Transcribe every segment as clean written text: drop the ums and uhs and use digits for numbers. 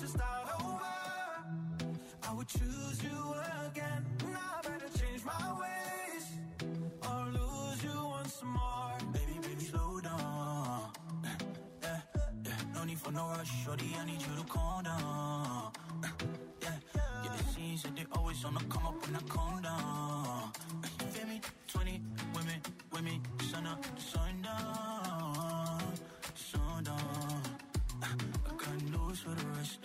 to start over, I would choose you again. Now I better change my ways or lose you once more. Baby, baby, slow down. No need for no rush, shorty, I need you to calm down. Yeah, the scenes that they always on the come up when I calm down. You feel me? 20 women, sun up, sundown, sundown. I got news for the rest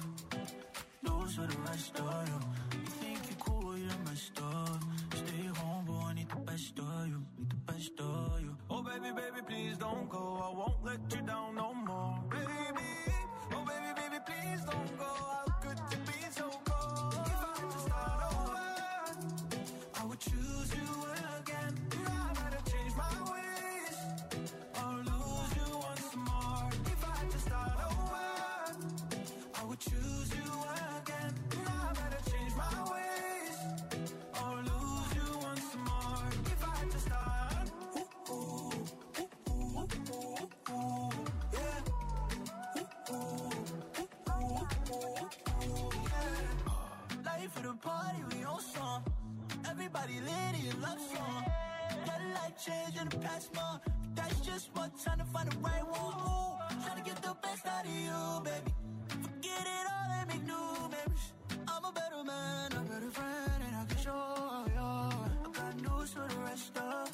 of you. You think you're cool, you're messed up. Stay home, boy, I need the best of you, Oh, baby, baby, please don't go. I won't let you down no more. Baby, oh, baby, baby, please don't go. How could you be so cold? If I had to start over, I would choose you again. Now I better change my ways or lose you once more. If I had to start over, I would choose you again. Now I better change my ways or lose you once more. If I had to start, yeah. Life of the party, we on song. Everybody lit in love song. Got a life change in the past month. That's just one time to find the right one. Trying to get the best out of you, baby. Forget it all and make new memories. I'm a better man, a better friend, and I can show you. I got news for the rest of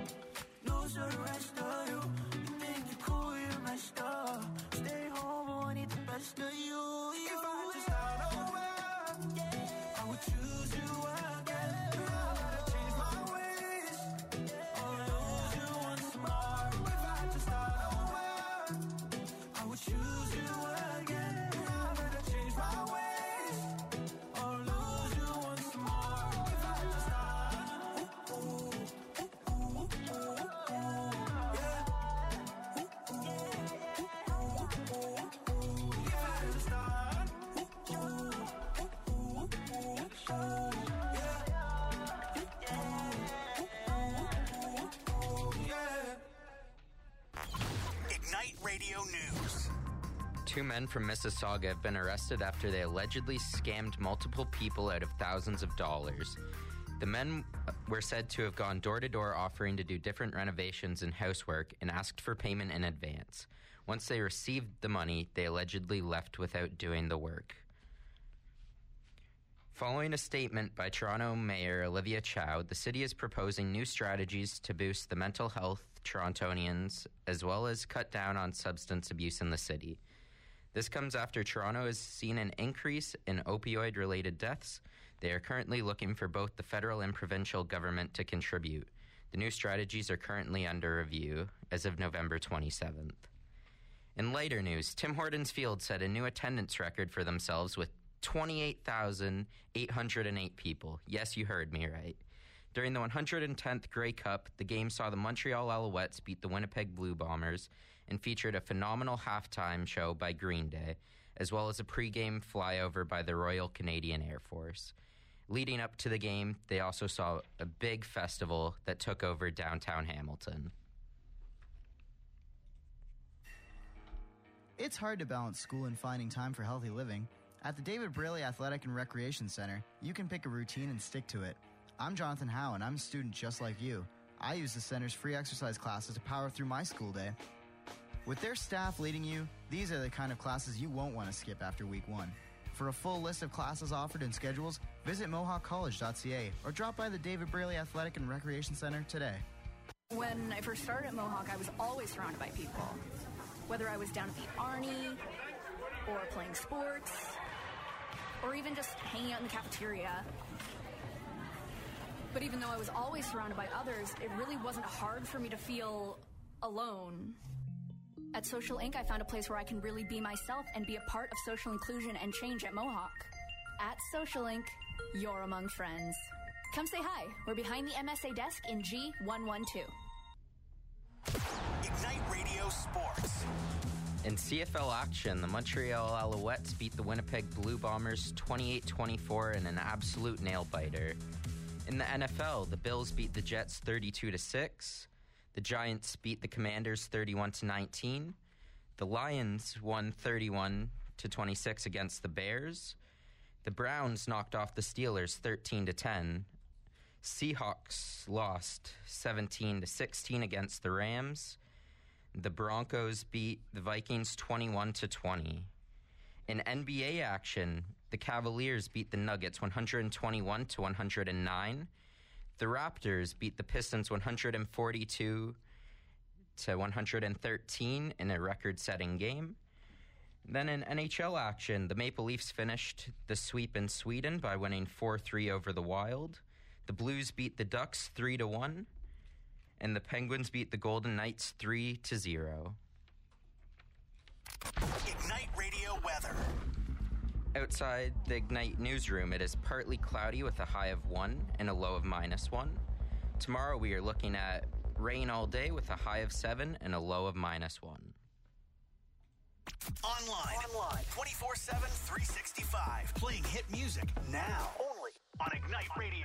you. You think you're cool, you're messed up. Stay home, but I need the best of you. If I had to start over, I would choose you again. Now I gotta change my ways or lose you once more. If I had to start over, I would choose you again. Now I gotta change my ways or lose you once more. If I had to start, Ignite Radio News. Two men from Mississauga have been arrested after they allegedly scammed multiple people out of thousands of dollars. The men were said to have gone door to door offering to do different renovations and housework and asked for payment in advance. Once they received the money, they allegedly left without doing the work. Following a statement by Toronto Mayor Olivia Chow, the city is proposing new strategies to boost the mental health Torontonians as well as cut down on substance abuse in the city. This comes after Toronto has seen an increase in opioid-related deaths. They are currently looking for both the federal and provincial government to contribute. The new strategies are currently under review as of November 27th. In later news, Tim Hortons Field set a new attendance record for themselves with 28,808 people. Yes, you heard me right. During the 110th Grey Cup, the game saw the Montreal Alouettes beat the Winnipeg Blue Bombers and featured a phenomenal halftime show by Green Day, as well as a pregame flyover by the Royal Canadian Air Force. Leading up to the game, they also saw a big festival that took over downtown Hamilton. It's hard to balance school and finding time for healthy living. At the David Braley Athletic and Recreation Center, you can pick a routine and stick to it. I'm Jonathan Howe, and I'm a student just like you. I use the center's free exercise classes to power through my school day. With their staff leading you, these are the kind of classes you won't want to skip after week one. For a full list of classes offered and schedules, visit mohawkcollege.ca or drop by the David Braley Athletic and Recreation Center today. When I first started at Mohawk, I was always surrounded by people. Whether I was down at the Arnie, or playing sports, or even just hanging out in the cafeteria. But even though I was always surrounded by others, it really wasn't hard for me to feel alone. At Social Inc., I found a place where I can really be myself and be a part of social inclusion and change at Mohawk. At Social Inc., you're among friends. Come say hi. We're behind the MSA desk in G112. Ignite Radio Sports. In CFL action, the Montreal Alouettes beat the Winnipeg Blue Bombers 28-24 in an absolute nail-biter. In the NFL, the Bills beat the Jets 32-6. The Giants beat the Commanders 31-19. The Lions won 31-27 26 against the Bears. The Browns knocked off the Steelers 13-10. Seahawks lost 17-16 against the Rams. The Broncos beat the Vikings 21-20. In NBA action, the Cavaliers beat the Nuggets 121-109. The Raptors beat the Pistons 142-113 in a record-setting game. Then in NHL action, the Maple Leafs finished the sweep in Sweden by winning 4-3 over the Wild. The Blues beat the Ducks 3-1, and the Penguins beat the Golden Knights 3-0. Ignite Radio weather. Outside the Ignite newsroom, it is partly cloudy with a high of 1 and a low of -1. Tomorrow we are looking at rain all day with a high of 7 and a low of -1. Online. 24/7, 365. Playing hit music now. Only on Ignite Radio.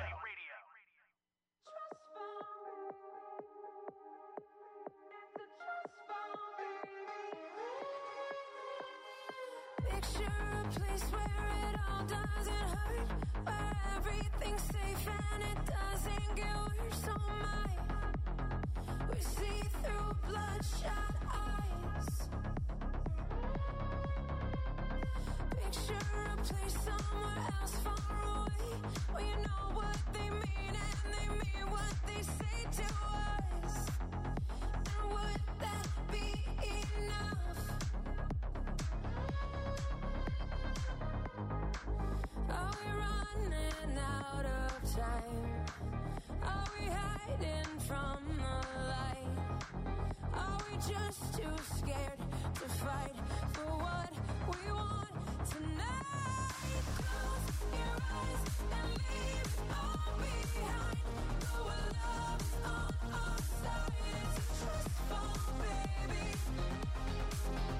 Picture a place where it all doesn't hurt, where everything's safe and it doesn't get worse. Oh my, we see through bloodshot eyes. Picture a place somewhere else far away, where you know what they mean and they mean what they say to us. And would that be enough? Are we running out of time? Are we hiding from the light? Are we just too scared to fight for what we want tonight? Close your eyes and leave it all behind. Know our love's on our side. It's a trust fall, baby.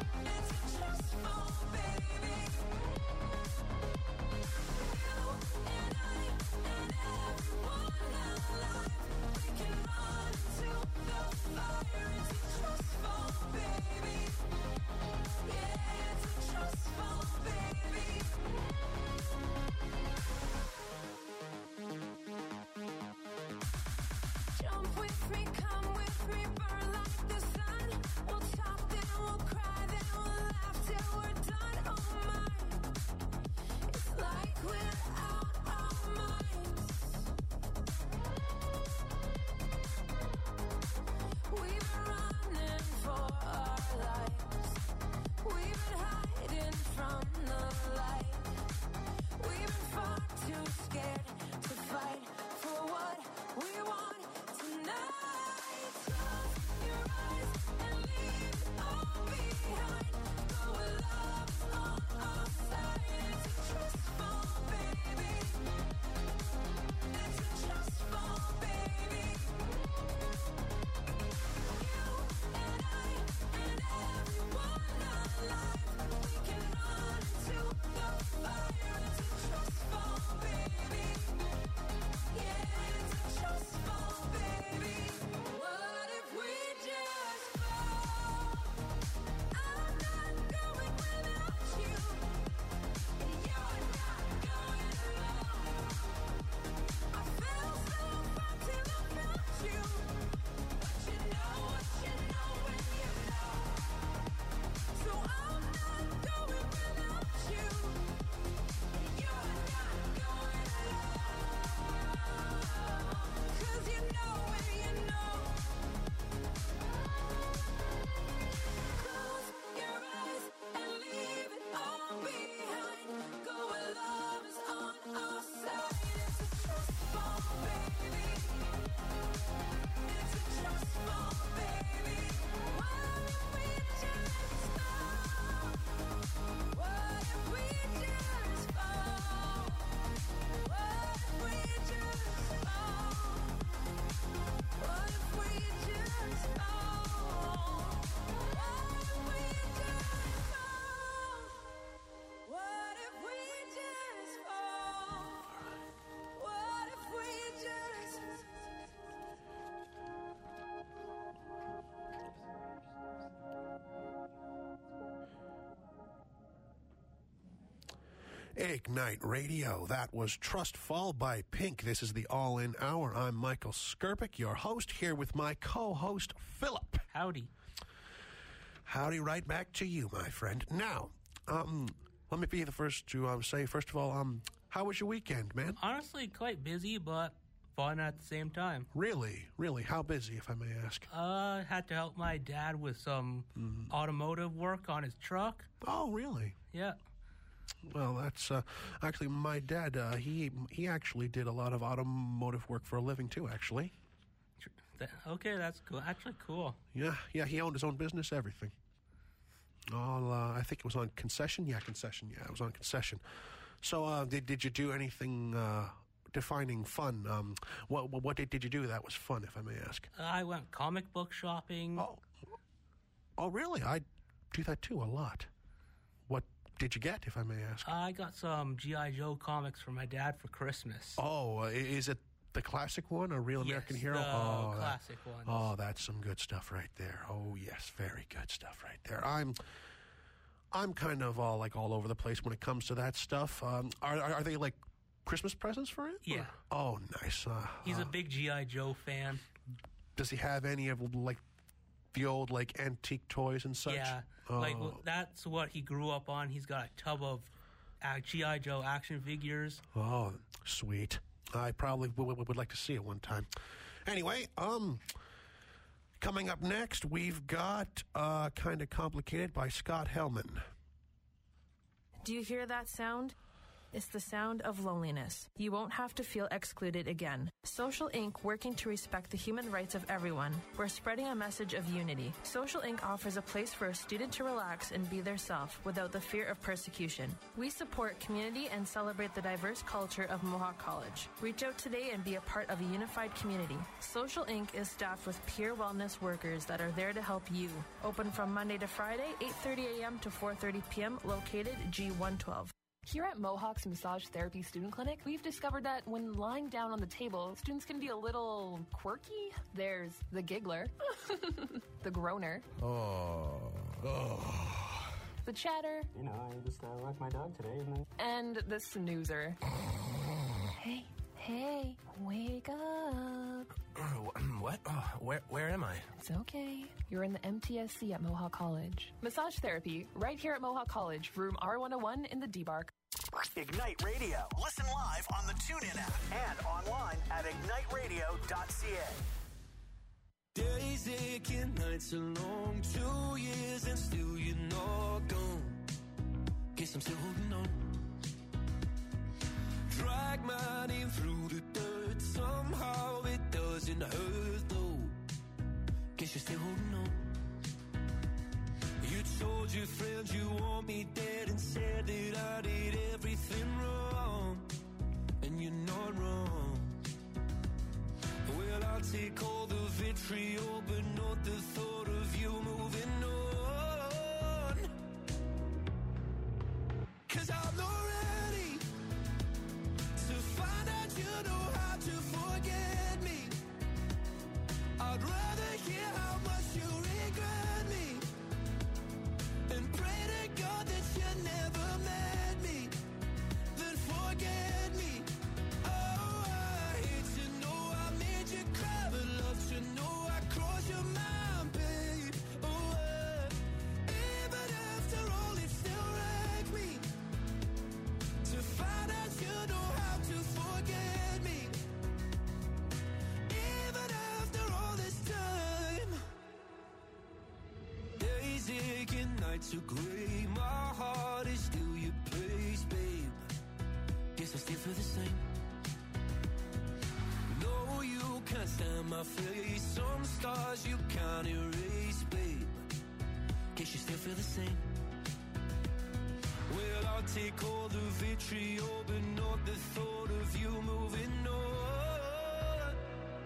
Ignite Radio. That was Trust Fall by Pink. This is the All In Hour. I'm Michael Skirpick, your host, here with my co-host, Philip. Howdy. Howdy, right back to you, my friend. Now, let me be the first to say, first of all, how was your weekend, man? Honestly, quite busy, but fun at the same time. Really? Really? How busy, if I may ask? Had to help my dad with some automotive work on his truck. Oh, really? Yeah. Well, that's actually my dad. He actually did a lot of automotive work for a living too. Actually. Okay, that's cool. Actually, cool. Yeah. He owned his own business, everything. All I think it was on concession. Yeah, concession. Yeah, it was on concession. So, did you do anything defining fun? What did you do that was fun, if I may ask? I went comic book shopping. Oh, really? I do that too a lot. What did you get, if I may ask? I got some G.I. Joe comics for my dad for Christmas. Oh, is it the classic one, a Real American Hero? The classic one. Oh, that's some good stuff right there. Oh, yes, very good stuff right there. I'm kind of all over the place when it comes to that stuff. Are they like Christmas presents for him? Yeah. Oh, nice. He's a big G.I. Joe fan. Does he have any of the old antique toys and such? Yeah. That's what he grew up on. He's got a tub of G.I. Joe action figures. Oh, sweet. I probably would like to see it one time. Anyway, coming up next, we've got Kind of Complicated by Scott Hellman. Do you hear that sound? It's the sound of loneliness. You won't have to feel excluded again. Social Inc., working to respect the human rights of everyone. We're spreading a message of unity. Social Inc. offers a place for a student to relax and be their self without the fear of persecution. We support community and celebrate the diverse culture of Mohawk College. Reach out today and be a part of a unified community. Social Inc. is staffed with peer wellness workers that are there to help you. Open from Monday to Friday, 8:30 a.m. to 4:30 p.m., located G112. Here at Mohawk's Massage Therapy Student Clinic, we've discovered that when lying down on the table, students can be a little quirky. There's the giggler, the groaner, the chatter, I just like my dog today, and the snoozer. Hey, wake up. What? Where am I? It's okay. You're in the MTSC at Mohawk College. Massage therapy, right here at Mohawk College, room R101 in the D-Bark. Ignite Radio. Listen live on the TuneIn app and online at igniteradio.ca. Days aching, nights are long, 2 years and still you're not gone. Guess I'm still holding on. Drag my name through the dirt, somehow it doesn't hurt though. Guess you're still holding on. You told your friends you want me dead and said that I did everything wrong, and you're not wrong. Well, I'll take all the vitriol, but not the thought of you moving on. 'Cause I'm not ready to find out you know how to forget me. I'd rather hear how much you regret me and pray to God that you never met me, then forget me. Oh, I hate to know I made you cry, but love to know I crossed your mind, babe. Oh, even after all, it still wrecked me to find out you know how to forget me. Even after all this time, days aching, nights are gray. My heart is still your place, babe. Guess I still feel the same. No, you can't stand my face. Some scars you can't erase, babe. Guess you still feel the same. Well, I'll take all the vitriol, but not the thought of you moving on.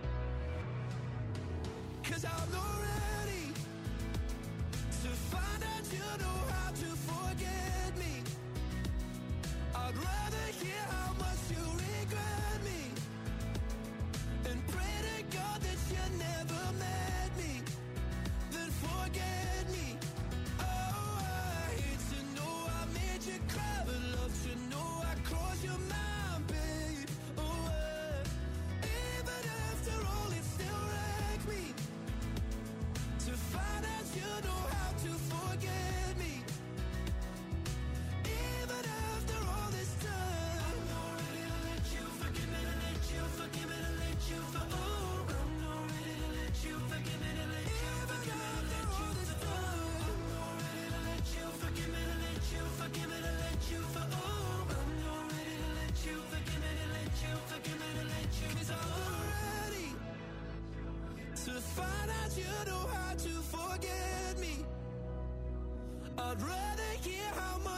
'Cause I'm not ready to find out you know how to forget me. I'd rather hear how much you regret me and pray to God that you never met me, then forget me. Oh, I hate to know I made you cry, but love to know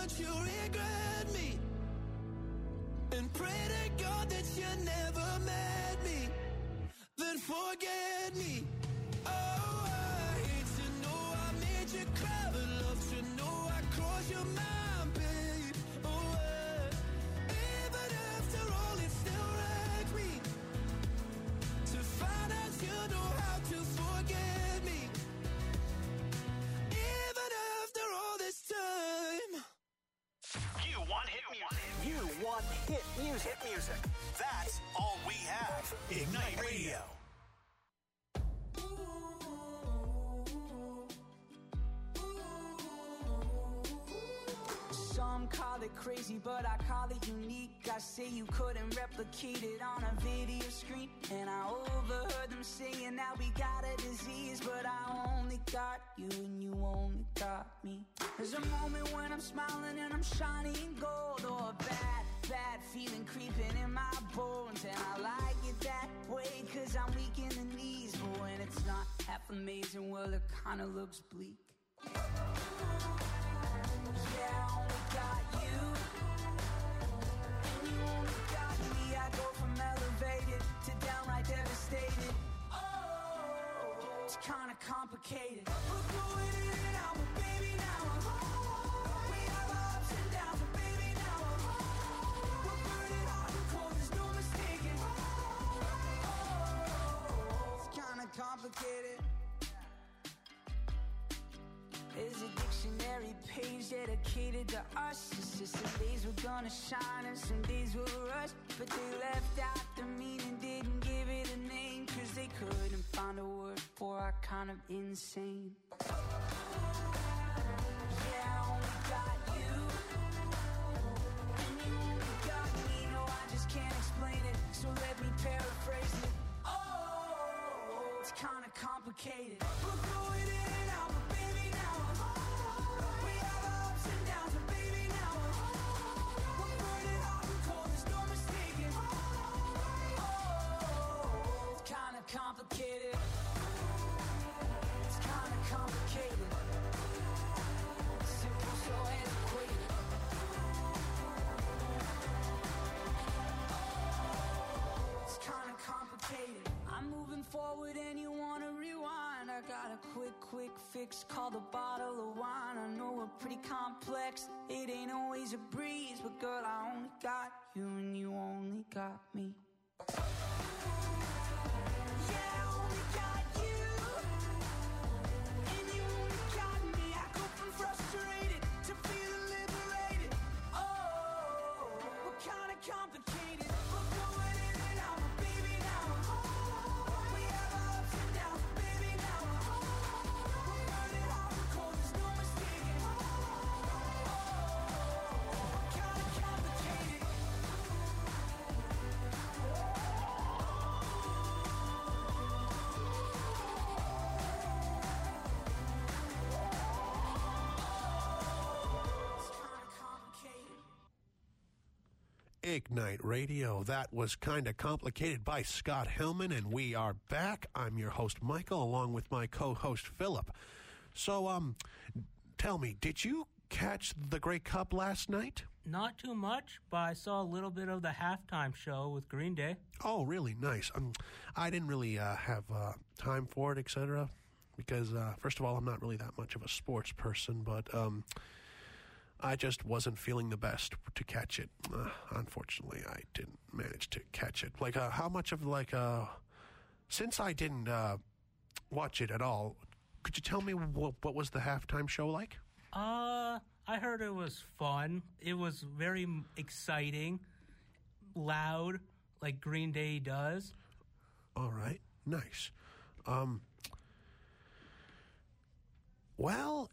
want you regret me. And pray to God that you never met me. Then forget me. Oh, I hate to know I made you cry, but love to know I crossed your mind, babe. Oh, even after all, it still wrecks me to find out you know how to forget me. Even after all this time. You want hit music. You want hit music. Hit music. That's all we have. Ignite Radio. Some call it crazy, but I call it unique. I say you couldn't replicate it on a video screen. And I overheard them saying that we got a disease, but I only got you and you only got me. There's a moment when I'm smiling and I'm shining gold, or a bad feeling creeping in my bones. And I like it that way, cause I'm weak in the knees. But when it's not half amazing, well, it kinda looks bleak. Yeah, I only got you, and you only got me. I go from elevated to downright devastated. Oh, it's kinda complicated. We're going in and out, but baby, now I'm home. We have our ups and downs, but baby, now I'm home. We're burning hot and cold, there's no mistaking. Oh, it's kinda complicated. There's a dictionary page dedicated to us. It's just some days we're gonna shine and some days we'll rush. But they left out the meaning, didn't give it a name, cause they couldn't find a word for our kind of insane. Yeah, I only got you, and you only got me. No, I just can't explain it, so let me paraphrase it. Oh, it's kinda complicated. We're going in and out, but baby, now I'm home. We have our ups and downs, but baby, now I'm home. We're burning hot and cold, there's no mistaking. Oh, it's kinda complicated. It's kinda complicated. Simple, so antiquated. It's kinda complicated. I'm moving forward and you wanna rewind. I got a quick fix called a bottle of wine. I know we're pretty complex, it ain't always a breeze, but girl, I only got you and you only got me. Yeah, I only got you, and you only got me. I go from frustrated to feeling liberated. Oh, we're kinda complicated. We're going in and out, but baby, now I'm home. We have our ups and downs, but baby, now I'm home. We're burning hot and cold, there's no mistaking. Oh, kinda complicated. Ignite Radio. That was Kinda Complicated by Scott Hillman, and we are back. I'm your host, Michael, along with my co-host, Philip. So, tell me, did you catch the Grey Cup last night? Not too much, but I saw a little bit of the halftime show with Green Day. Oh, really nice. I didn't really have time for it, etc., because, first of all, I'm not really that much of a sports person, but I just wasn't feeling the best to catch it. Unfortunately, I didn't manage to catch it. Like, how much of, since I didn't watch it at all, could you tell me what was the halftime show like? I heard it was fun. It was very exciting, loud, like Green Day does. All right, nice. Well,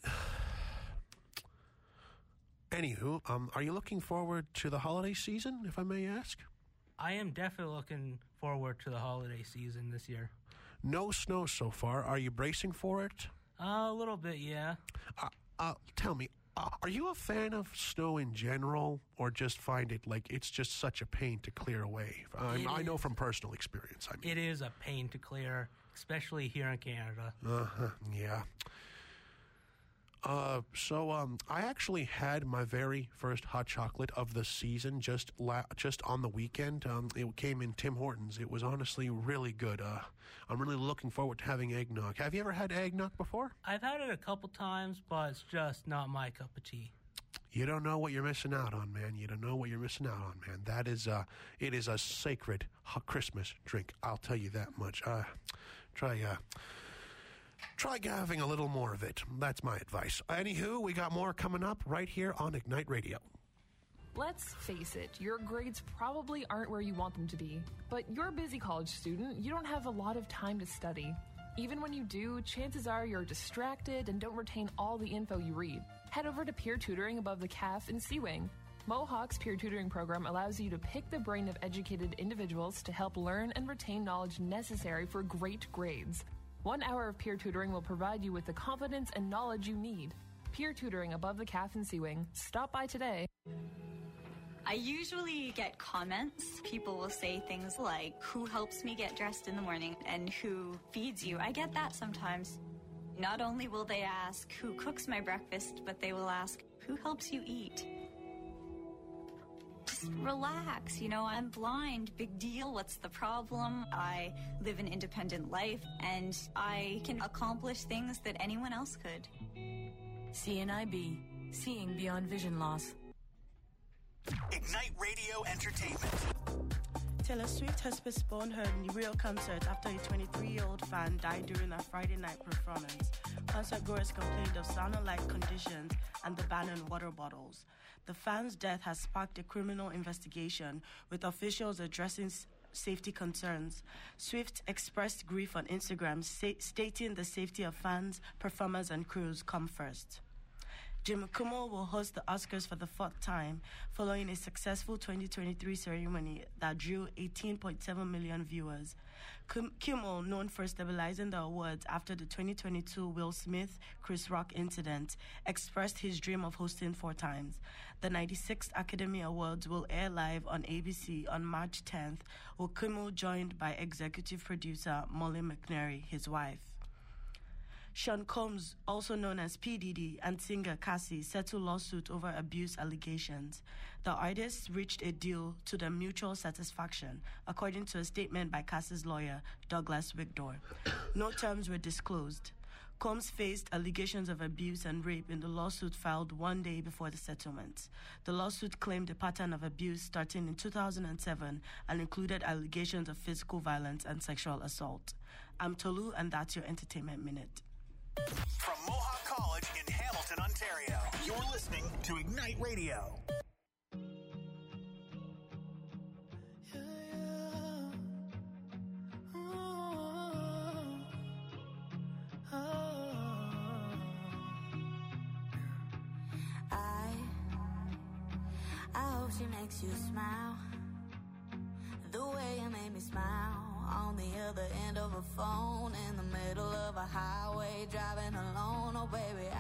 anywho, are you looking forward to the holiday season, if I may ask? I am definitely looking forward to the holiday season this year. No snow so far. Are you bracing for it? A little bit, yeah. Tell me, are you a fan of snow in general, or just find it like it's just such a pain to clear away? I know from personal experience. It is a pain to clear, especially here in Canada. Yeah. I actually had my very first hot chocolate of the season just on the weekend. It came in Tim Hortons. It was honestly really good. I'm really looking forward to having eggnog. Have you ever had eggnog before? I've had it a couple times, but it's just not my cup of tea. You don't know what you're missing out on, man. You don't know what you're missing out on, man. That is, it is a sacred Christmas drink. I'll tell you that much. Try having a little more of it. That's my advice. Anywho, we got more coming up right here on Ignite Radio. Let's face it, your grades probably aren't where you want them to be. But you're a busy college student. You don't have a lot of time to study. Even when you do, chances are you're distracted and don't retain all the info you read. Head over to Peer Tutoring above the CAF in Sea-Wing. Mohawk's peer tutoring program allows you to pick the brain of educated individuals to help learn and retain knowledge necessary for great grades. 1 hour of peer tutoring will provide you with the confidence and knowledge you need. Peer Tutoring above the CAF in Sea-Wing. Stop by today. I usually get comments. People will say things like, who helps me get dressed in the morning and who feeds you? I get that sometimes. Not only will they ask who cooks my breakfast, but they will ask, who helps you eat? Just relax, I'm blind, big deal, what's the problem? I live an independent life and I can accomplish things that anyone else could. CNIB, seeing beyond vision loss. Ignite Radio Entertainment. Taylor Swift has postponed her real concert after a 23-year-old fan died during a Friday night performance. Concert goers complained of sound-alike conditions and the ban on water bottles. The fan's death has sparked a criminal investigation, with officials addressing safety concerns. Swift expressed grief on Instagram, stating the safety of fans, performers, and crews come first. Jimmy Kimmel will host the Oscars for the fourth time, following a successful 2023 ceremony that drew 18.7 million viewers. Kimmel, known for stabilizing the awards after the 2022 Will Smith-Chris Rock incident, expressed his dream of hosting 4 times. The 96th Academy Awards will air live on ABC on March 10th, with Kimmel joined by executive producer Molly McNary, his wife. Sean Combs, also known as P. Diddy, and singer Cassie settled lawsuit over abuse allegations. The artists reached a deal to their mutual satisfaction, according to a statement by Cassie's lawyer, Douglas Wigdor. No terms were disclosed. Combs faced allegations of abuse and rape in the lawsuit filed 1 day before the settlement. The lawsuit claimed a pattern of abuse starting in 2007 and included allegations of physical violence and sexual assault. I'm Tolu, and that's your Entertainment Minute. From Mohawk College in Hamilton, Ontario, you're listening to Ignite Radio. I hope she makes you smile the way you made me smile on the other end of a phone in the middle of a highway driving alone. Oh baby,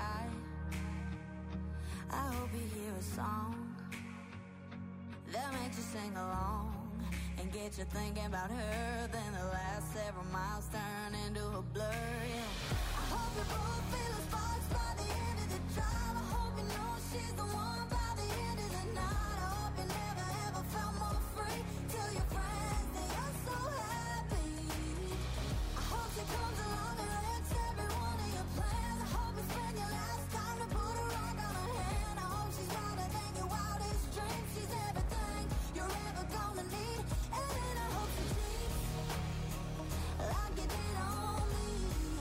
I hope you hear a song that makes you sing along and get you thinking about her. Then the last several miles turn into a blur. Yeah. I hope you both feel the sparks by the end of the drive. I hope you know she's the one by the end of the night. I hope you never ever felt more free. Tell your friends that you're so happy. I hope she comes along and wrecks every one of your plans. I hope you spend your last time to put a rock on her hand. I hope she's brighter than your wildest dreams. She's everything you're ever gonna need. And then I hope she cheats like you did on me.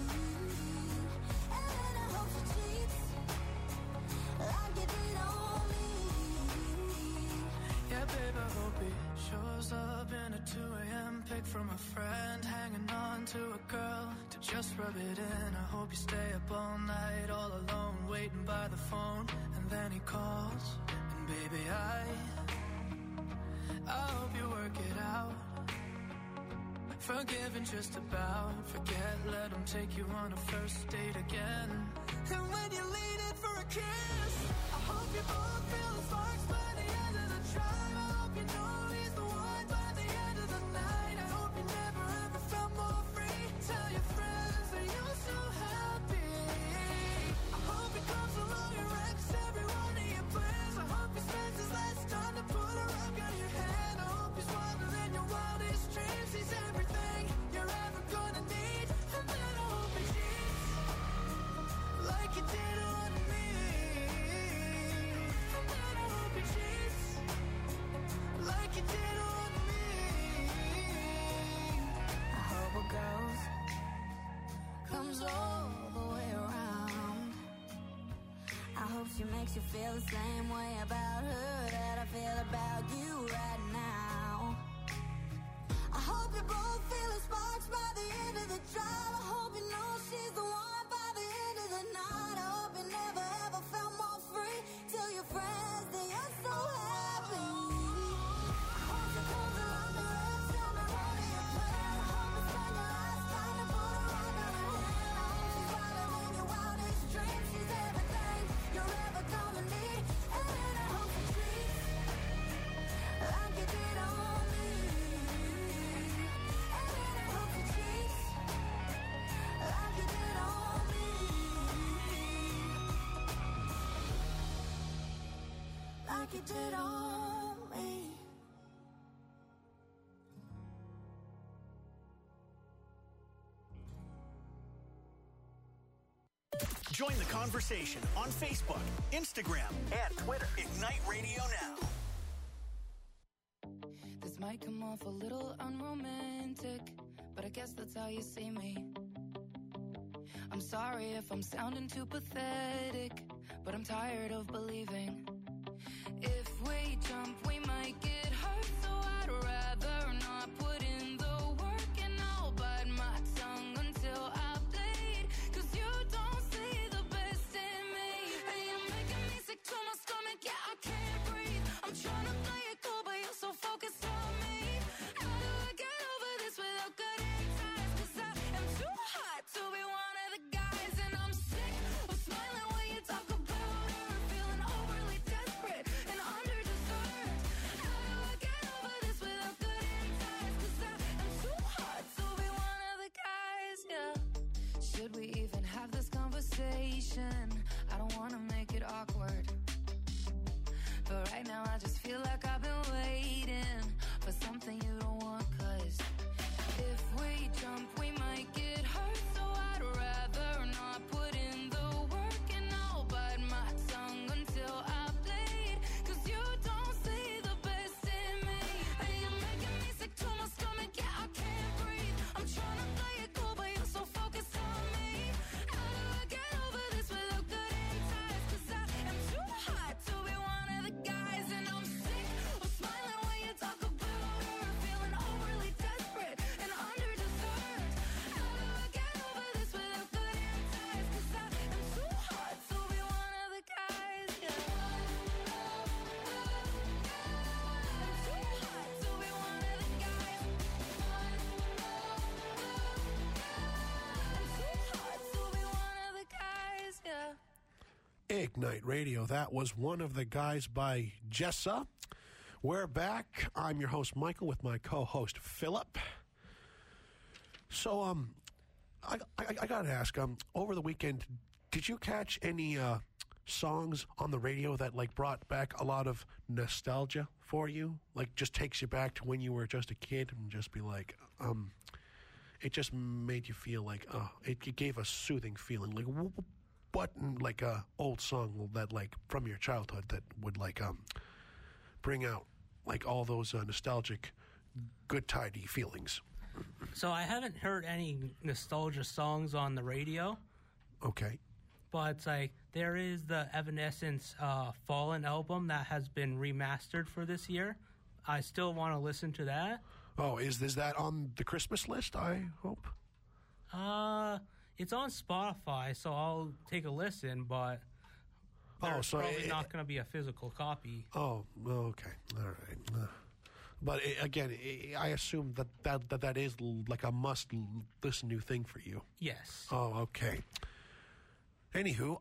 And then I hope she cheats like you did on me. Yeah, babe, I hope he shows up in a 2 a.m. pic from a friend, hanging on to a girl to just rub it in. I hope you stay up all night, all alone, waiting by the phone, and then he calls. And baby, I hope you work it out. Forgiving just about, forget, let him take you on a first date again. And when you lean in for a kiss, I hope you both feel the sparks by the end of the drive. I hope you know he's the one by the end of the night. I hope you never ever felt more free. Tell your friends that you're so happy. I hope he comes you feel the same way about her that I feel about you right now. I hope you both feeling sparks by the end of the drive. I hope you know she's the one by the end of the night. I hope you never ever felt more free. Tell your friends that you're so happy. I hope you come along the road, tell me what do you plan. I hope you spend your last time to put a rock on her hand. I hope she's wilder than your wildest dreams. She's everything you're ever gonna need. And I hope she treats like you did on me. And I hope she treats like you did on me. Like you did on me. Join the conversation on Facebook, Instagram, and Twitter. Ignite Radio Now. This might come off a little unromantic, but I guess that's how you see me. I'm sorry if I'm sounding too pathetic, but I'm tired of believing. If we jump, we might get hurt, so I'd rather not put in the work, and I'll bite my tongue until I bleed. 'Cause you don't see the best in me, and you're making me sick to my stomach. Yeah, I can't breathe. I'm trying to play it cool, but you're so focused on me. How do I get over this without cutting ties? 'Cause I am too hot to be one of the guys, and I'm sick of smiling when you talk about her, feeling overly desperate and under-deserved. How do I get over this without cutting ties? 'Cause I am too hot to be one of the guys, yeah. Should we even have this conversation? I don't want to make it awkward, but right now I just feel like I've been waiting for something you don't want. 'Cause if we jump, we might get hurt, so I'd rather not put in the work, and I'll bite my tongue until I bleed. 'Cause you don't see the best in me, and you're making me sick to my stomach. Yeah, I can't breathe. I'm trying to play it cool, but you're so focused on me. How do I get over this without cutting ties? 'Cause I am too hot to be one of the guys, and I'm sick of smiling when you talk about her, feeling overly desperate and under-deserved. How do I get over this without cutting ties? 'Cause I am too hot to be one of the guys, yeah. I'm too hot to be one of the guys. I'm too hot to be one of the guys, yeah. Ignite Radio. That was One of the Guys by Jessa. We're back. I'm your host, Michael, with my co-host, Philip. So, I gotta ask, over the weekend, did you catch any songs on the radio that, like, brought back a lot of nostalgia for you? Like, just takes you back to when you were just a kid and just be like, it just made you feel like, it gave a soothing feeling. Like, what, like, a old song that, like, from your childhood that would, like, bring out, like, all those nostalgic, good, tidy feelings? So I haven't heard any nostalgia songs on the radio. Okay. But like there is the Evanescence Fallen album that has been remastered for this year. I still want to listen to that. Oh, is that on the Christmas list, I hope? It's on Spotify, so I'll take a listen, but there's probably not going to be a physical copy. Oh, okay. All right. But again, I assume that is like a must-listen to thing for you. Yes. Oh, okay. Anywho,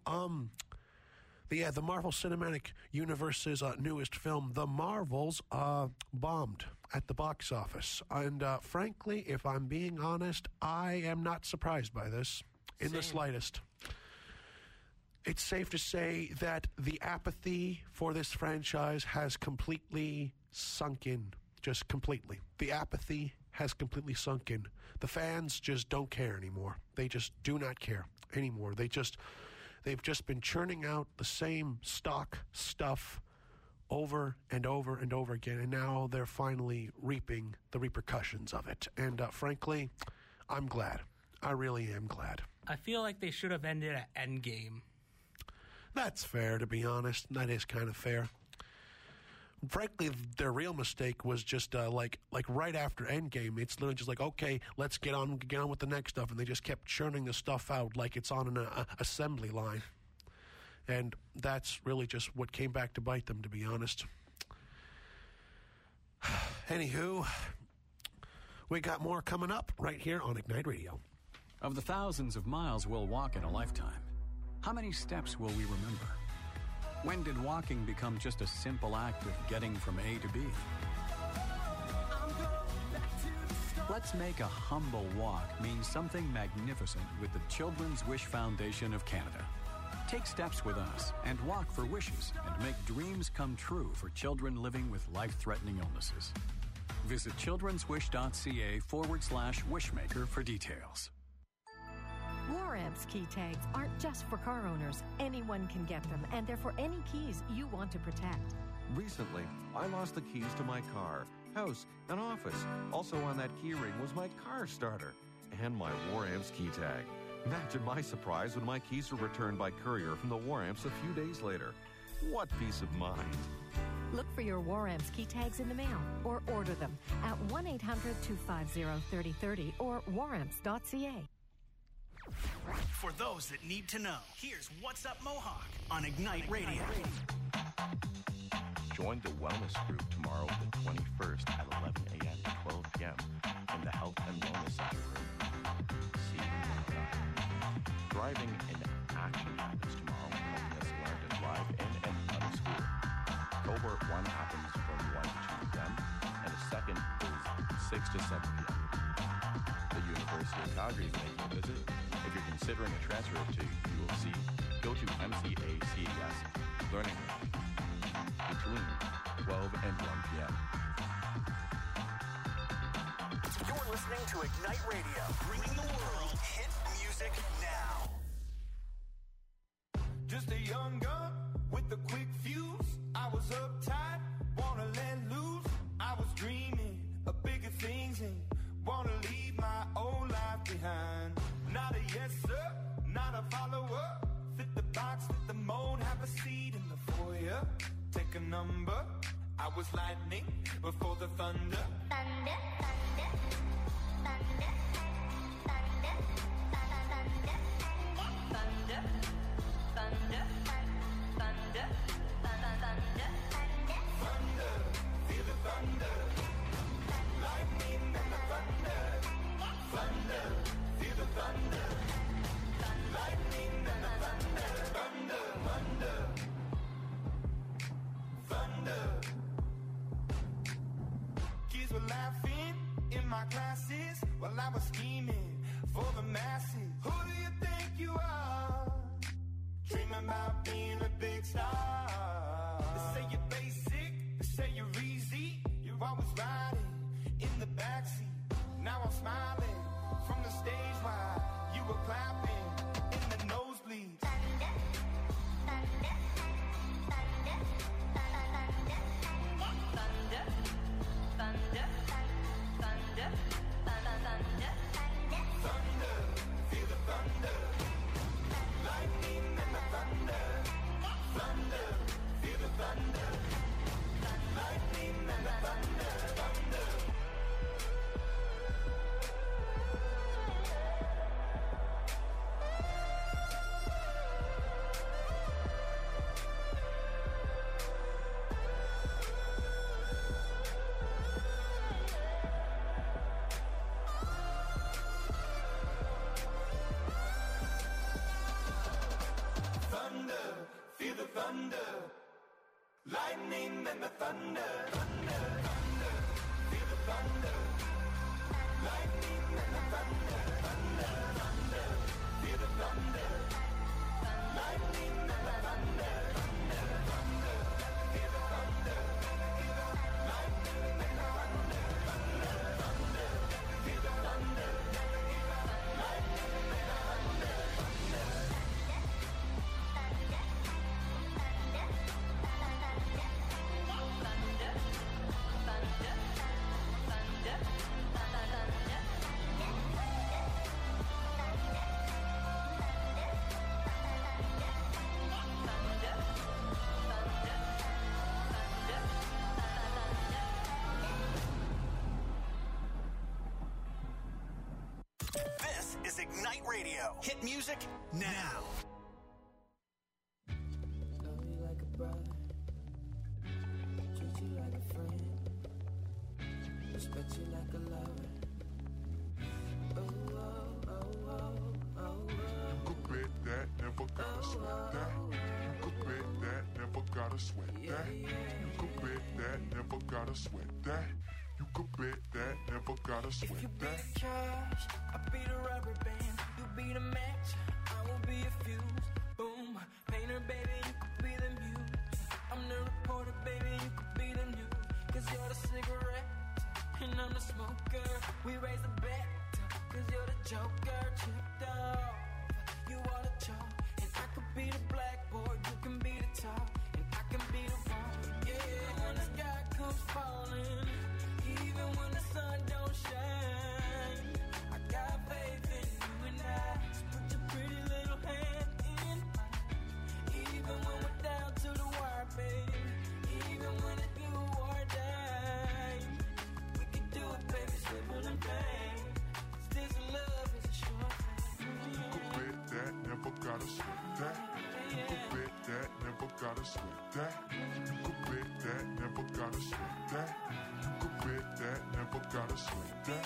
the Marvel Cinematic Universe's newest film, The Marvels, bombed at the box office. And frankly, if I'm being honest, I am not surprised by this in the slightest. It's safe to say that the apathy for this franchise has completely sunk in. Just completely. The apathy has completely sunk in. The fans just don't care anymore. They just do not care anymore. They've just been churning out the same stock stuff over and over and over again, and now they're finally reaping the repercussions of it. And frankly, I'm glad. I really am glad. I feel like they should have ended at Endgame. That's fair, to be honest. That is kind of fair. Frankly, their real mistake was just like right after Endgame. It's literally just like, okay, let's get on with the next stuff, and they just kept churning the stuff out like it's on an assembly line. And that's really just what came back to bite them, to be honest. Anywho, we got more coming up right here on Ignite Radio. Of the thousands of miles we'll walk in a lifetime, how many steps will we remember? When did walking become just a simple act of getting from A to B? Let's make a humble walk mean something magnificent with the Children's Wish Foundation of Canada. Take steps with us and walk for wishes and make dreams come true for children living with life-threatening illnesses. Visit childrenswish.ca/wishmaker for details. War-Amps key tags aren't just for car owners. Anyone can get them, and they're for any keys you want to protect. Recently, I lost the keys to my car, house, and office. Also on that key ring was my car starter and my War-Amps key tag. Imagine my surprise when my keys were returned by courier from the War-Amps a few days later. What peace of mind. Look for your War-Amps key tags in the mail or order them at 1-800-250-3030 or waramps.ca. For those that need to know, here's What's Up Mohawk on Ignite Radio. Join the wellness group tomorrow, the 21st at 11 a.m. to 12 p.m. in the Health and Wellness Center room. See you inside. Driving in Action happens tomorrow, helping us learn to drive in and out of school. Cohort 1 happens from 1 to 2 p.m. and the second is 6 to 7 p.m. The University of Calgary is making a visit. If you're considering a transfer to UOC, go to MCACES Learning Room between 12 and 1 p.m. You're listening to Ignite Radio, bringing the world hit music now. Just a young gun with a quick fuse. I was uptight, wanna let loose. I was dreaming of bigger things and wanna leave my old life behind. Not a yes sir, not a follower. Fit the box, fit the mold, have a seat in the foyer. Take a number. I was lightning before the thunder. Thunder, thunder, thunder, thunder, thunder, thunder, thunder, thunder, thunder, thunder, feel the thunder. Lightning and the thunder. Thunder, feel the thunder. Lightning and the thunder. Thunder, thunder. Thunder. Kids were laughing in my classes while I was scheming for the masses. Who do you think you are? Dreaming about being a big star. They say you're basic, they say you're easy. You're always riding in the backseat. Now I'm smiling from the stage while you were clapping in the nosebleeds. Thunder, thunder, thunder, thunder, thunder, thunder, thunder, thunder, thunder, feel the thunder. Lightning and the thunder. Thunder, feel the thunder. Lightning and the thunder. Thunder. Ignite Radio. Hit music now. Love you like a brother, treat you like a friend, respect you like a lover. Oh, oh, oh, oh, oh, oh. You could bet that, never gotta sweat that. You could bet that, never gotta sweat that. You could bet that, never gotta sweat that. You could bet that, never gotta If sweat you be that. the cash, I'll be the rubber band. You be the match, I will be a fuse. Boom, painter, baby, you could be the muse. I'm the reporter, baby, you could be the news. Cause you're the cigarette, and I'm the smoker. We raise the bet, cause you're the joker. Chipped off, you are the chalk. And I could be the blackboard, you can be the top. And I can be the wall, yeah. When the sky comes falling, even when the sun don't shine, I got faith in you and I. So put your pretty little hand in mine. Even when we're down to the wire, baby. Even when it's do or die, we can do it, baby, simple and plain. This love is a sure thing. You could bet that, never gotta sweat that. You could bet that, never gotta sweat that. You could bet that, never gotta sweat that. You could bet that, never gotta sweat that.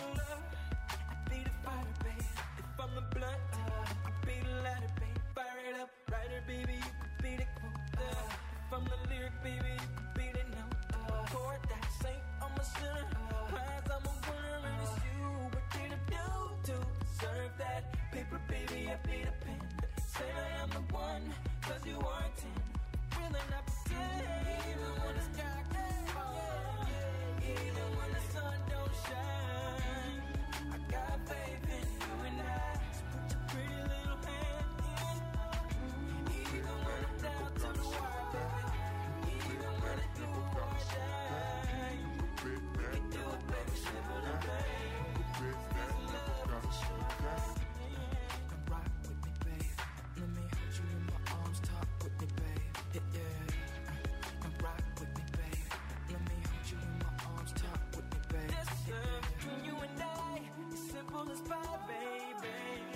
Be the fighter, baby. If I'm the blunt, you could be the ladder, baby. Fire it up, writer, baby. You could be the quote. If I'm the lyric, baby, you could be the note. Chord that saint, I'm a sinner. Prize, I'm a winner, and it's you. What did I do to deserve that? Paper, baby, I be the pen. Say that I'm the one, cause you are a 10. Really not pretend. Even when the sky comes falling, even when the sun don't shine, I got faith in you and I. So put your pretty little hand in mine. Even when I'm down to the wire, baby. Even when it do or die, we can do it, baby, simple and plain. This love is a sure thing. Come rock with me, babe. Let me hold you in my arms, talk with me, babe. Yeah, yeah. Come rock with me, babe. Let me hold you in my arms, talk with me, babe. Yes, sir. Between you and I, it's simple as pie, baby.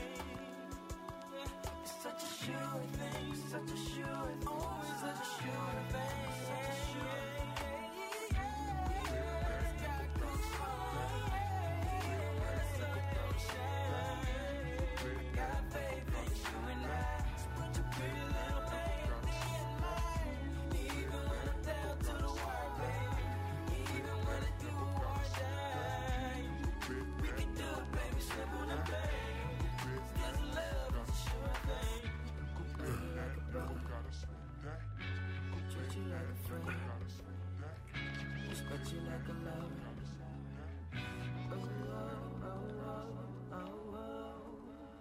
It's such a sure thing, such a sure thing, always such a sure thing. Such a sure thing. When the sky comes falling, even when the sun don't shine, I got faith in you and I. So put your pretty little hand in mine. Even when I'm down to the wire, baby. Even when it do or die, we can do it, baby, simple and plain. This love is a sure thing. Love you like a brother, treat you like a friend, respect you like a lover. Oh, oh, oh, oh, oh.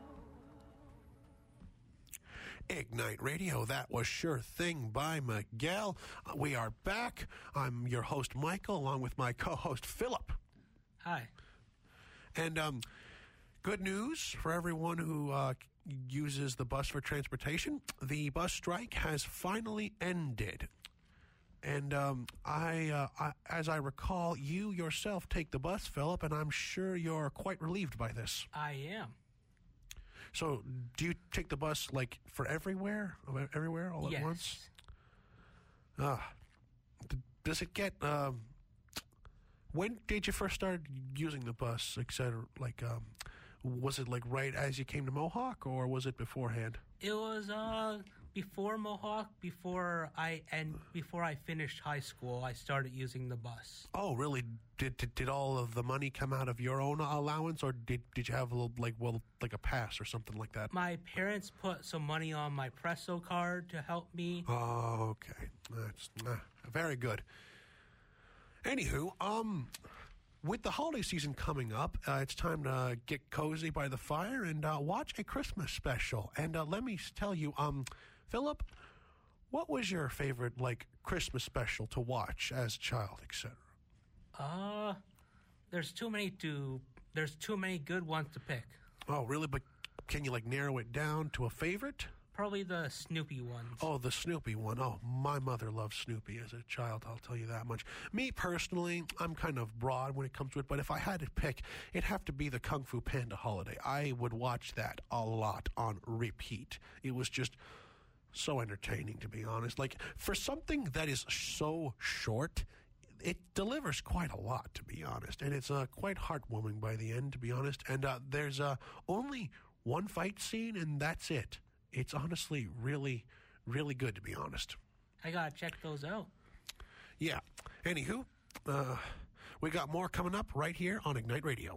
Ignite Radio, that was Sure Thing by Miguel. We are back. I'm your host, Michael, along with my co-host, Philip. Hi. And good news for everyone who uses the bus for transportation. The bus strike has finally ended. And I as I recall, you yourself take the bus, Philip, and I'm sure you're quite relieved by this. I am. So, do you take the bus, like, for everywhere all Yes. at once? Does it get, when did you first start using the bus, etc.? Like, was it, like, right as you came to Mohawk, or was it beforehand? It was before Mohawk, before I finished high school, I started using the bus. Oh, really? Did all of the money come out of your own allowance, or did you have a little, like a pass or something like that? My parents put some money on my Presto card to help me. Oh, okay. That's very good. Anywho, with the holiday season coming up, it's time to get cozy by the fire and watch a Christmas special. And let me tell you, Philip, what was your favorite, like, Christmas special to watch as a child, etc.? There's too many good ones to pick. Oh, really? But can you, like, narrow it down to a favorite? Probably the Snoopy ones. Oh, the Snoopy one. Oh, my mother loved Snoopy as a child, I'll tell you that much. Me, personally, I'm kind of broad when it comes to it, but if I had to pick, it'd have to be the Kung Fu Panda Holiday. I would watch that a lot on repeat. It was just so entertaining, to be honest. Like, for something that is so short, it delivers quite a lot, to be honest. And it's quite heartwarming by the end, to be honest. And there's only one fight scene, and that's it. It's honestly really, really good, to be honest. I gotta check those out. Yeah. Anywho, we got more coming up right here on Ignite Radio.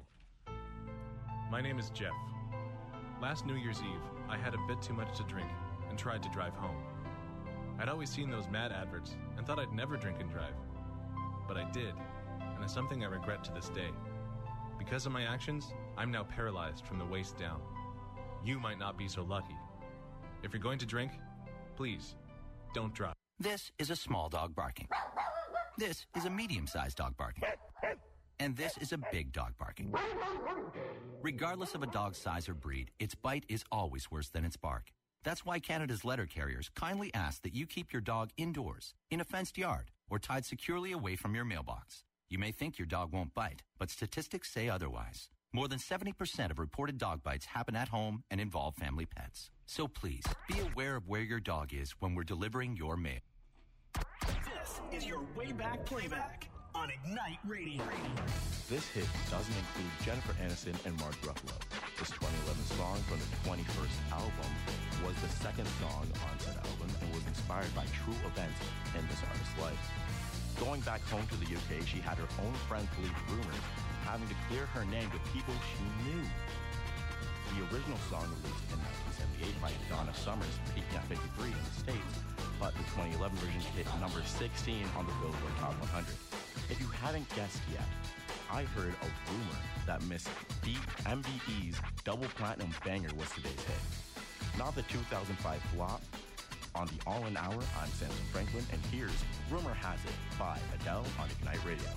My name is Jeff. Last New Year's Eve, I had a bit too much to drink and tried to drive home. I'd always seen those mad adverts and thought I'd never drink and drive. But I did, and it's something I regret to this day. Because of my actions, I'm now paralyzed from the waist down. You might not be so lucky. If you're going to drink, please, don't drive. This is a small dog barking. This is a medium-sized dog barking. And this is a big dog barking. Regardless of a dog's size or breed, its bite is always worse than its bark. That's why Canada's letter carriers kindly ask that you keep your dog indoors, in a fenced yard, or tied securely away from your mailbox. You may think your dog won't bite, but statistics say otherwise. More than 70% of reported dog bites happen at home and involve family pets. So please, be aware of where your dog is when we're delivering your mail. This is your way back playback on Ignite Radio. This hit doesn't include Jennifer Aniston and Mark Ruffalo. This 2011 song from the 21st album was the second song on said album and was inspired by true events in this artist's life. Going back home to the UK, she had her own friends leak rumors, having to clear her name to people she knew. The original song released in 1978 by Donna Summers, peaking at 53 in the States, but the 2011 version hit number 16 on the Billboard Top 100. If you haven't guessed yet, I heard a rumor that Miss MBE's double platinum banger was today's hit. Not the 2005 flop. On the All In Hour, I'm Samson Franklin, and here's Rumor Has It by Adele on Ignite Radio.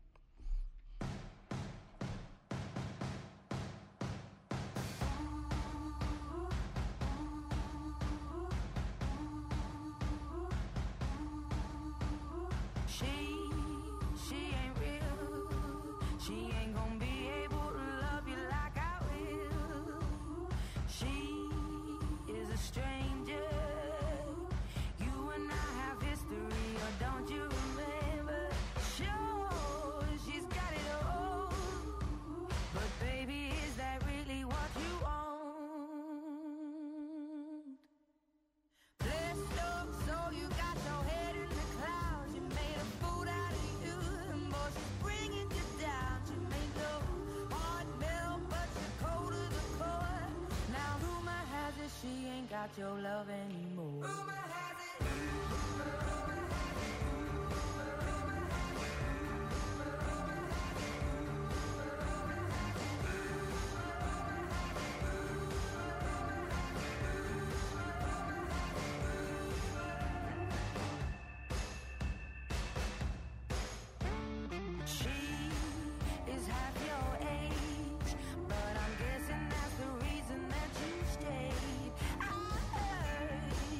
She ain't real. She ain't gonna be able to love you like I will. She is a stranger. You and I have history, or don't you remember? Sure, she's got it all. But baby, is that really what you want? Blessed up, so you got your head in the clouds. You made a fool out of you, and boy, she's bringing you down. She made your heart melt, but you're cold to the core. Now rumor has it she ain't got your love anymore. Rumor has it. She is half your age, but I'm guessing that's the reason that you stayed. I heard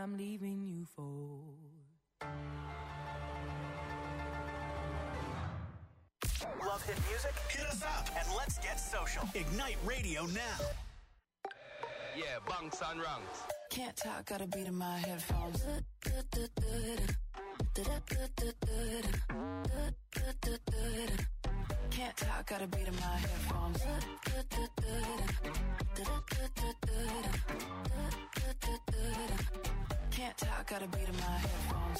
I'm leaving you for. Love hit music? Hit us up and let's get social. Ignite Radio now. Yeah, bunks and ranks. Can't talk, got a beat in my headphones. Can't talk, got a beat in my headphones. Can't talk, got a beat in my headphones.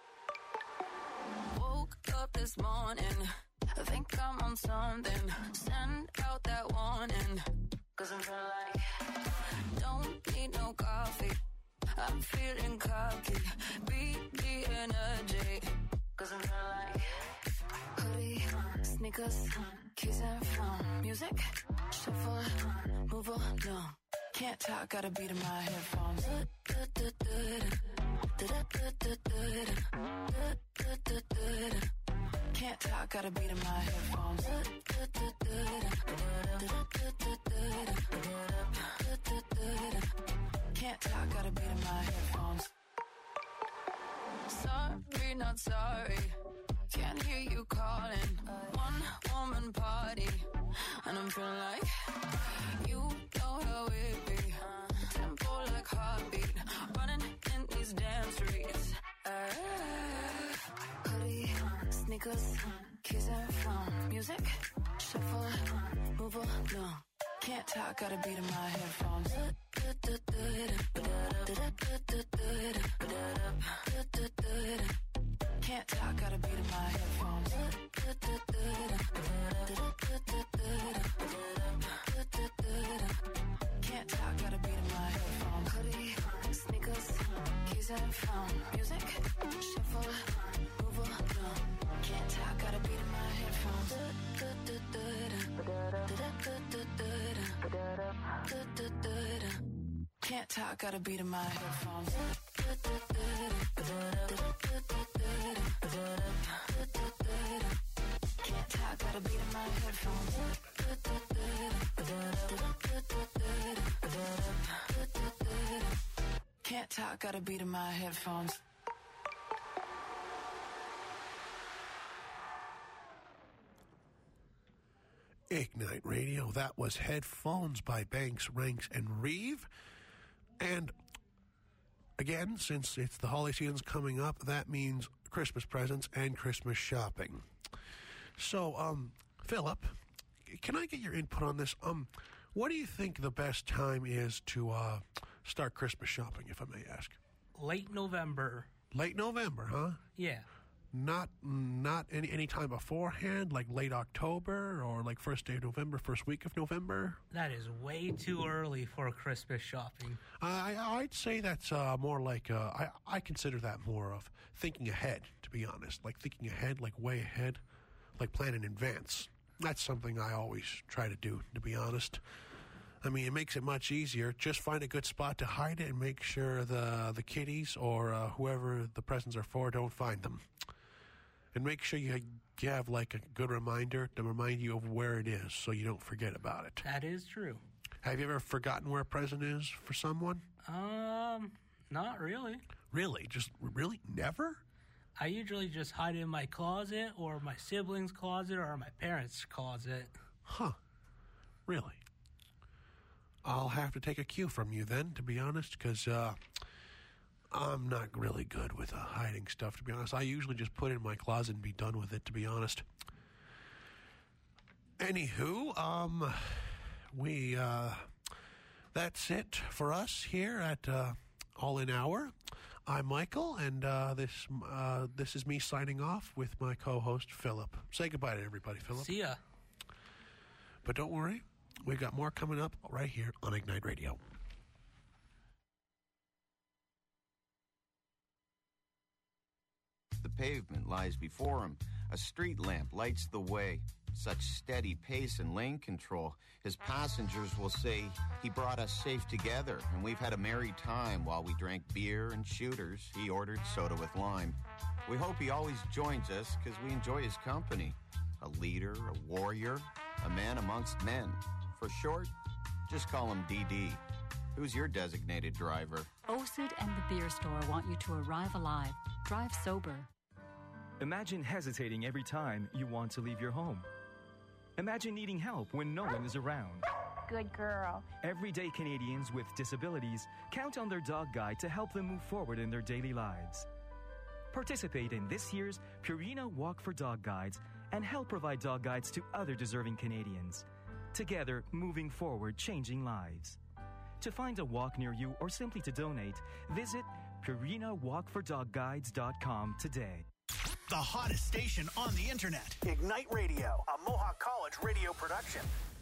Woke up this morning, I think I'm on something. Send out that warning, 'cause I'm feeling like don't need no coffee. I'm feeling cocky, beat the energy, 'cause I'm feeling like hoodie, sneakers, keys and phone, music, shuffle, move along. Can't talk, got a beat in my headphones. Can't talk, got a beat in my headphones. Can't talk, got a beat in my headphones. Sorry, not sorry. Can't hear you calling. One woman party, and I'm feeling like you know how it be. Tempo like heartbeat, running in these damn streets. Hoodie, sneakers, keys and phone, music, shuffle, move along. Can't talk, got a beat in my headphones. Can't talk, got a beat in my headphones. Can't talk, got a beat in my headphones. Hoodie, sneakers, keys and phone, music, shuffle, move along. Can't talk, got a beat in my headphones. Can't talk, got a beat in my headphones. Can't talk, got a beat in my headphones. Can't talk, got a beat in my headphones. Ignite Radio. That was Headphones by Banks, Ranks, and Reeve. And again, since it's the holiday season's coming up, that means Christmas presents and Christmas shopping. So, Philip, can I get your input on this? What do you think the best time is to start Christmas shopping, if I may ask? Late November. Late November, huh? Yeah. Not any time beforehand, like late October or like first day of November, first week of November? That is way too early for Christmas shopping. I'd say that's more like, I consider that more of thinking ahead, to be honest. Like thinking ahead, like way ahead, like planning in advance. That's something I always try to do, to be honest. I mean, it makes it much easier. Just find a good spot to hide it and make sure the kiddies or whoever the presents are for don't find them. And make sure you have like a good reminder to remind you of where it is so you don't forget about it. That is true. Have you ever forgotten where a present is for someone? Not really. Really? Just really never? I usually just hide it in my closet or my siblings' closet or my parents' closet. Huh. Really? I'll have to take a cue from you then, to be honest, because I'm not really good with hiding stuff, to be honest. I usually just put it in my closet and be done with it, to be honest. Anywho, that's it for us here at All In Hour. I'm Michael, and this is me signing off with my co-host, Philip. Say goodbye to everybody, Philip. See ya. But don't worry, we've got more coming up right here on Ignite Radio. The pavement lies before him. A street lamp lights the way. Such steady pace and lane control. His passengers will say he brought us safe together, and we've had a merry time while we drank beer and shooters. He ordered soda with lime. We hope he always joins us because we enjoy his company. A leader, a warrior, a man amongst men. For short, just call him DD. Who's your designated driver? OSID and the beer store want you to arrive alive. Drive sober. Imagine hesitating every time you want to leave your home. Imagine needing help when no one is around. Good girl. Everyday Canadians with disabilities count on their dog guide to help them move forward in their daily lives. Participate in this year's Purina Walk for Dog Guides and help provide dog guides to other deserving Canadians. Together, moving forward, changing lives. To find a walk near you or simply to donate, visit PurinaWalkForDogGuides.com today. The hottest station on the internet. Ignite Radio, a Mohawk College radio production.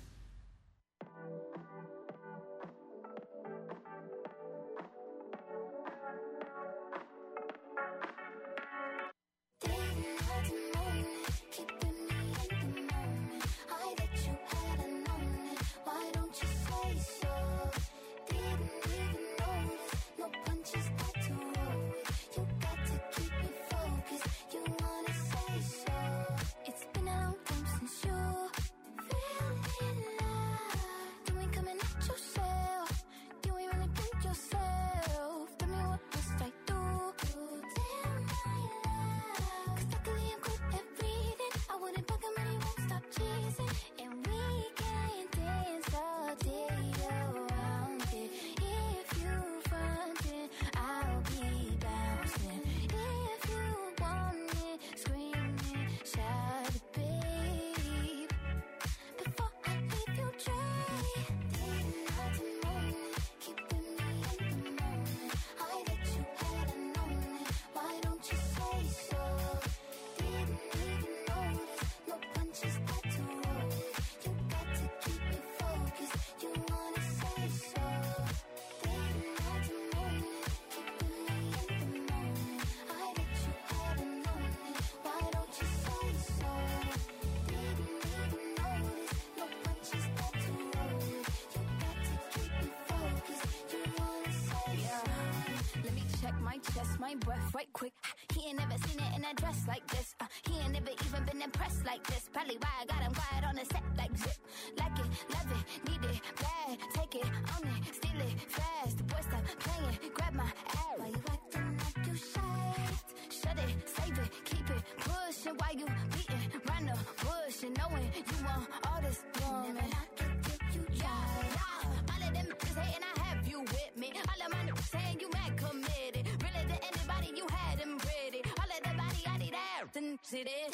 My breath right quick. He ain't never seen it in a dress like this. He ain't never even been impressed like this. Probably why I got him quiet on the set like zip. Like it, love it, need it, bad. Take it, own it, steal it, fast. The boy stop playing, grab my ass. Why you acting like you shy? Shut it, save it, keep it pushing. Why you beating round the bush and knowing you want all this woman? Never knock it till you try. All of them is hating, I have you with me. All of my niggas saying you mad committed. You had him pretty. All of the body, I need everything. See this?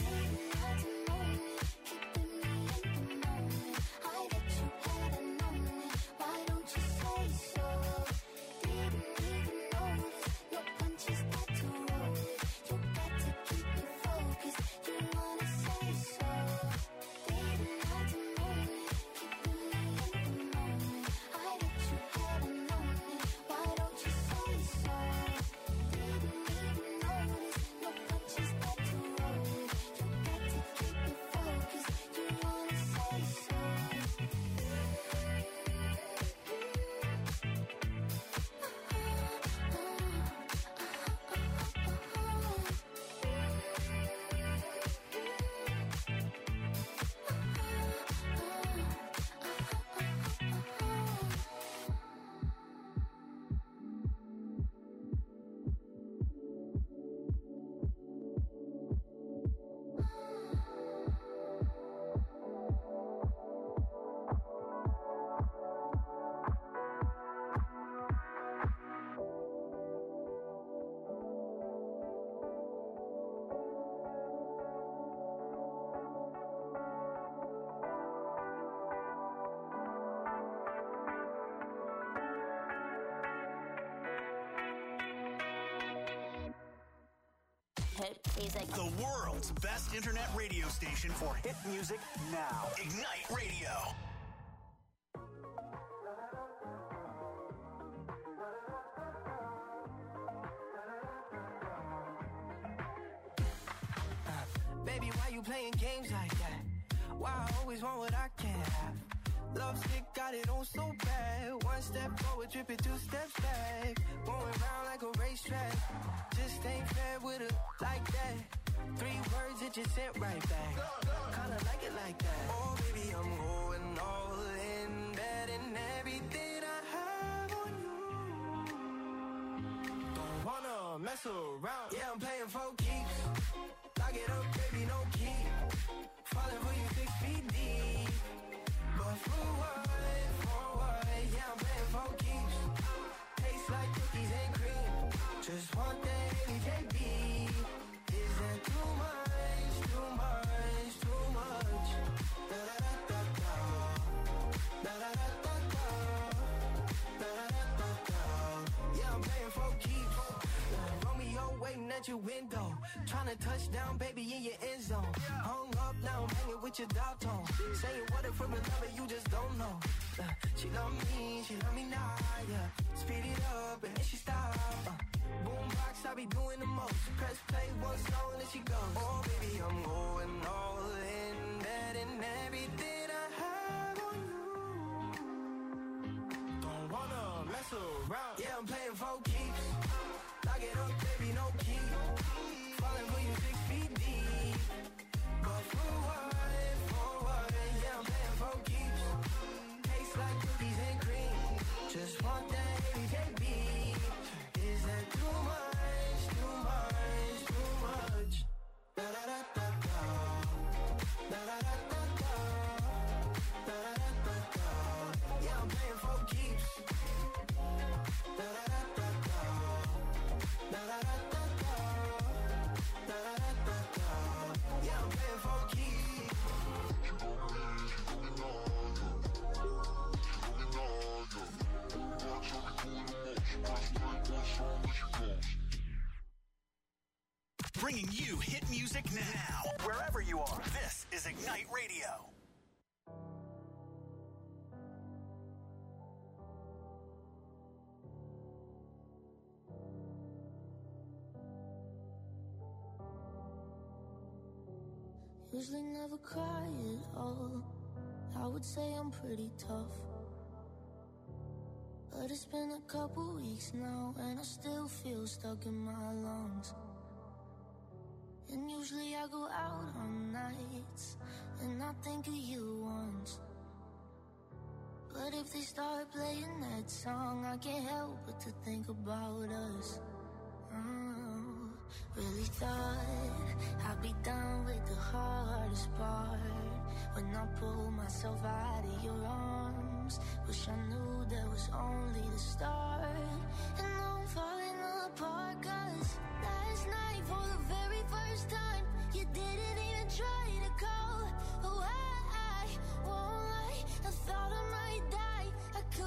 Hit music. The world's best internet radio station for hit music now. Ignite Radio. Baby, why you playing games like that? Why I always want what I can't have? Love sick, got it on so bad. One step forward, tripping 2 steps back. Going round like a racetrack. Just ain't fair with a like that. 3 words, it just sent right back. Kinda like it like that. Oh, baby, I'm going all in. Betting everything I have on mess around. Yeah, I'm playing for keeps. Lock it up, baby, no key. Falling for you 6 feet deep. But for what? Yeah, I'm playing for keeps. Tastes like cookies and cream. Just want that AJB. Is that too much? Too much? Too much? Da da da da da da da da da da da da da. Yeah, I'm playing for keeps. Romeo waiting at your window, trying to touch down, baby, in your end zone. Hung up now, I'm hanging with your dog tone. Saying what if we're in love and you just don't know. She love me now, yeah. Speed it up and then she stop. Boombox, I be doing the most. Press play, one song and then she goes. Oh, baby, I'm going all in. That and everything I have on you. Don't wanna mess around. Yeah, I'm playing for keeps. Lock it up, baby, no key. Falling for you 6 feet deep. But for what? Yeah, I'm playing for keeps. Tastes like cookies and cream. Just want that AJB. Is that too much? Too much? Too much? Da da da da da. Da da da da da. Da da da da da. Yeah, I'm playing for keeps. Da da da da da. Da da da da da. Da da da da da. Yeah, I'm playing for keeps. Bringing you hit music now. Wherever you are, this is Ignite Radio. Usually never cry at all. I would say I'm pretty tough. But it's been a couple weeks now, and I still feel stuck in my lungs. And usually I go out on nights, and I think of you once. But if they start playing that song, I can't help but to think about us. Really thought I'd be done with the hardest part. When I pulled myself out of your arms, wish I knew that was only the start. And now I'm falling apart, 'cause last night for the very first time, you didn't even try to call. Oh, I won't lie, I thought I might die. I could